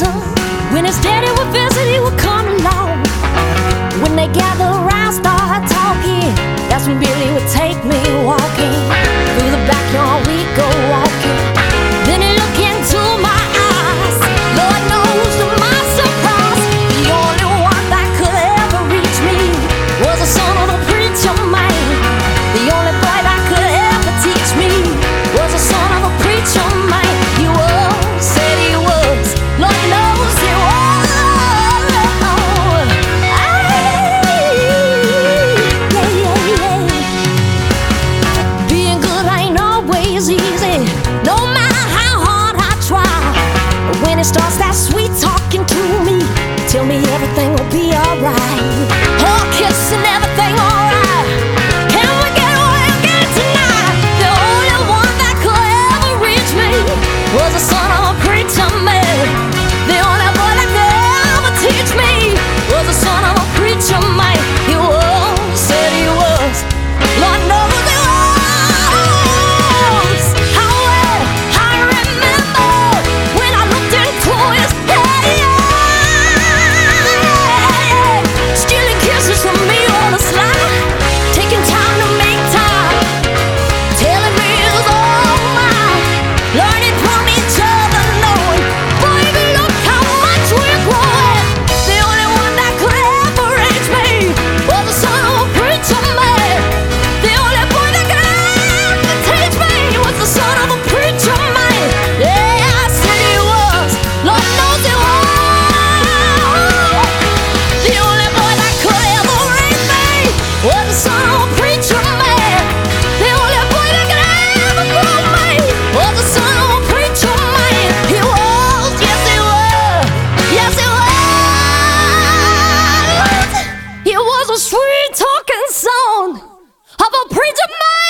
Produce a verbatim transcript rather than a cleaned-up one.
son. When his daddy would visit, he would come along. When they gather around, start talking, that's when Billy would take me walking. Through the backyard we go walking. Then he look into my eyes. Lord knows to my surprise, the only one that could ever reach me was the son of a preacher man. The only boy that could ever teach me was the son of a preacher man. He was, said he was, Lord knows he was. Starts that sweet talking to me, tell me everything will be alright. Oh, kiss and everything alright. Can we get away again tonight? The only one that could ever reach me was the son of a preacher man. The only boy that could ever teach me was the son of a preacher man. He was, said he was, Lord knows he was. How well I remember when I looked into his head, stealing kisses from me on the sly, taking time to make time, telling me it was all mine, learning from each other, knowing, baby, look how much we're growing. The only one that could ever reach me was the son of a preacher man. The only boy that could ever teach me was the son of a preacher man. Yeah, I said he was, Lord knows he was. The only boy that could ever reach me was the son of a preacher man. The only boy that could ever grow me was the son of a preacher man. He was, yes he was, yes he was. He was a sweet talking son of a preacher man.